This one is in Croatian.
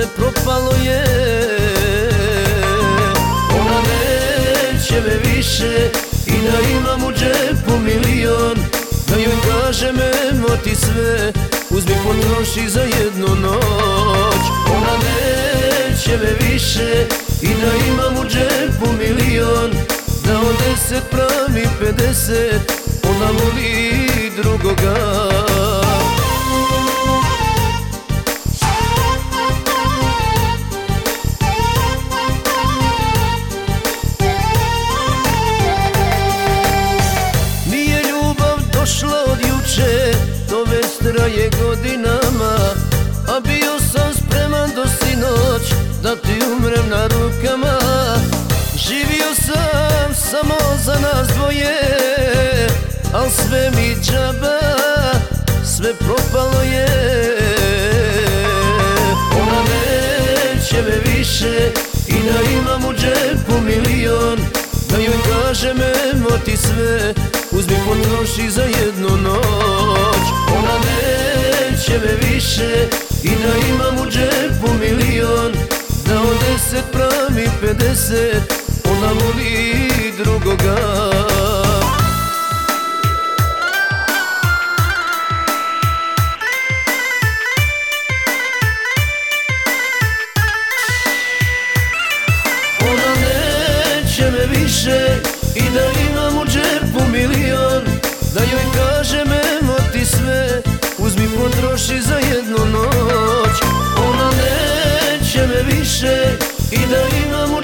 sve propalo je. Ona neće me više i da imam u džepu milion, da joj kažem emo ti sve, uzmi potroši za jednu noć. Ona neće me više i da imam u džepu milion, da od 10 pravi 50, ona voli drugoga. Nije ljubav došla od juče, to već traje godinama, a bio sam spreman do sinoć da ti umrem na rukama. Živio sam samo za nas dvoje, al sve mi džaba, sve propalo je. Ona neće me više i da imam u džepu milion, da joj kažem emo ti sve, uzmi potroši za jednu noć. Ona neće me više i da imam u džepu milion, da od 10 pravi 50, ona voli drugoga. Ona neće me više i da imam u džepu milion, da joj kažem emo ti sve, uzmi potroši za jednu noć. Ona neće me više i da imam u